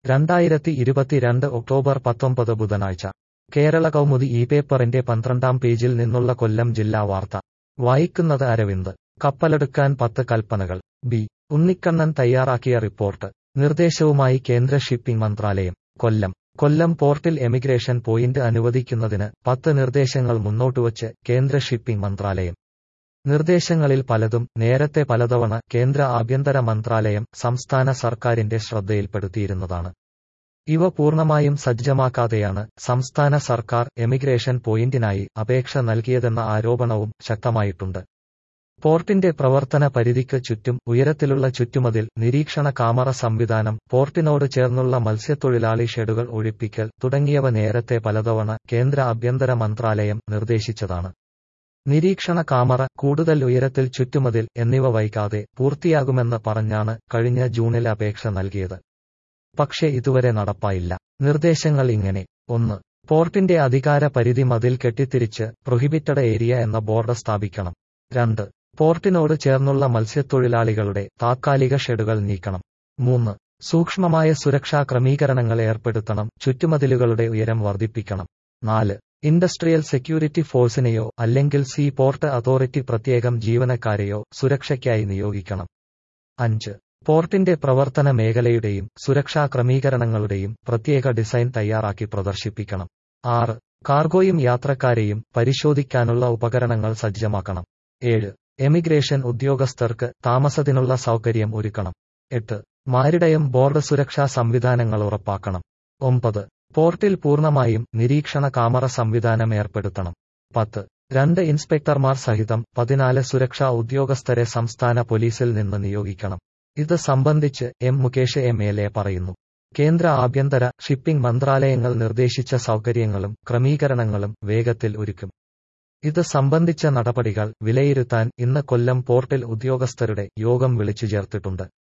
2022 October 19 ബുധനാഴ്ച കേരള കൗമുദി ഈ പേപ്പറിന്റെ 12-ാം പേജിൽ നിന്നുള്ള കൊല്ലം ജില്ലാ വാർത്ത വായിക്കുന്നത് അരവിന്ദ്. കപ്പലെടുക്കാൻ 10 കൽപ്പനകൾ. ബി. ഉണ്ണിക്കണ്ണൻ തയ്യാറാക്കിയ റിപ്പോർട്ട്. നിർദ്ദേശവുമായി കേന്ദ്ര ഷിപ്പിംഗ് മന്ത്രാലയം. കൊല്ലം പോർട്ടിൽ എമിഗ്രേഷൻ പോയിന്റ് അനുവദിക്കുന്നതിന് 10 നിർദ്ദേശങ്ങൾ മുന്നോട്ടുവച്ച് കേന്ദ്ര ഷിപ്പിംഗ് മന്ത്രാലയം. നിർദ്ദേശങ്ങളിൽ പലതും നേരത്തെ പലതവണ കേന്ദ്ര ആഭ്യന്തര മന്ത്രാലയം സംസ്ഥാന സർക്കാരിന്റെ ശ്രദ്ധയിൽപ്പെടുത്തിയിരുന്നതാണ്. ഇവ പൂർണ്ണമായും സജ്ജമാക്കാതെയാണ് സംസ്ഥാന സർക്കാർ എമിഗ്രേഷൻ പോയിന്റിനായി അപേക്ഷ നൽകിയതെന്ന ആരോപണവും ശക്തമായിട്ടുണ്ട്. പോർട്ടിന്റെ പ്രവർത്തന പരിധിക്ക് ചുറ്റും ഉയരത്തിലുള്ള ചുറ്റുമതിൽ, നിരീക്ഷണ കാമറ സംവിധാനം, പോർട്ടിനോട് ചേർന്നുള്ള മത്സ്യത്തൊഴിലാളി ഷെഡുകൾ ഒഴിപ്പിക്കൽ തുടങ്ങിയവ നേരത്തെ പലതവണ കേന്ദ്ര ആഭ്യന്തര മന്ത്രാലയം നിർദ്ദേശിച്ചതാണ്. നിരീക്ഷണ കാമറ, കൂടുതൽ ഉയരത്തിൽ ചുറ്റുമതിൽ എന്നിവ വൈകാതെ പൂർത്തിയാകുമെന്ന് പറഞ്ഞാണ് കഴിഞ്ഞ ജൂണിൽ അപേക്ഷ നൽകിയത്. പക്ഷേ ഇതുവരെ നടപ്പായില്ല. നിർദ്ദേശങ്ങൾ ഇങ്ങനെ: 1. പോർട്ടിന്റെ അധികാര പരിധി മതിൽ കെട്ടിത്തിരിച്ച് പ്രൊഹിബിറ്റഡ് ഏരിയ എന്ന ബോർഡ് സ്ഥാപിക്കണം. 2. പോർട്ടിനോട് ചേർന്നുള്ള മത്സ്യത്തൊഴിലാളികളുടെ താത്കാലിക ഷെഡുകൾ നീക്കണം. 3. സൂക്ഷ്മമായ സുരക്ഷാ ക്രമീകരണങ്ങൾ ഏർപ്പെടുത്തണം, ചുറ്റുമതിലുകളുടെ ഉയരം വർദ്ധിപ്പിക്കണം. 4. ഇൻഡസ്ട്രിയൽ സെക്യൂരിറ്റി ഫോഴ്സിനെയോ അല്ലെങ്കിൽ സീ പോർട്ട് അതോറിറ്റി പ്രത്യേകം ജീവനക്കാരെയോ സുരക്ഷയ്ക്കായി നിയോഗിക്കണം. 5. പോർട്ടിന്റെ പ്രവർത്തന മേഖലയുടെയും സുരക്ഷാ ക്രമീകരണങ്ങളുടെയും പ്രത്യേക ഡിസൈൻ തയ്യാറാക്കി പ്രദർശിപ്പിക്കണം. 6. കാർഗോയും യാത്രക്കാരെയും പരിശോധിക്കാനുള്ള ഉപകരണങ്ങൾ സജ്ജമാക്കണം. 7. എമിഗ്രേഷൻ ഉദ്യോഗസ്ഥർക്ക് താമസത്തിനുള്ള സൗകര്യം ഒരുക്കണം. 8. മാരിടയം ബോർഡ് സുരക്ഷാ സംവിധാനങ്ങൾ ഉറപ്പാക്കണം. 9. പോർട്ടിൽ പൂർണ്ണമായും നിരീക്ഷണ കാമറ സംവിധാനം ഏർപ്പെടുത്തണം. 10. 2 ഇൻസ്പെക്ടർമാർ സഹിതം 14 സുരക്ഷാ ഉദ്യോഗസ്ഥരെ സംസ്ഥാന പോലീസിൽ നിന്ന് നിയോഗിക്കണം. ഇത് സംബന്ധിച്ച് എം. മുകേഷ് എം.എൽ.എ. പറയുന്നു. കേന്ദ്ര ആഭ്യന്തര, ഷിപ്പിംഗ് മന്ത്രാലയങ്ങൾ നിർദ്ദേശിച്ച സൗകര്യങ്ങളും ക്രമീകരണങ്ങളും വേഗത്തിൽ ഒരുക്കും. ഇത് സംബന്ധിച്ച നടപടികൾ വിലയിരുത്താൻ ഇന്ന് കൊല്ലം പോർട്ടിൽ ഉദ്യോഗസ്ഥരുടെ യോഗം വിളിച്ചു ചേർത്തിട്ടുണ്ട്.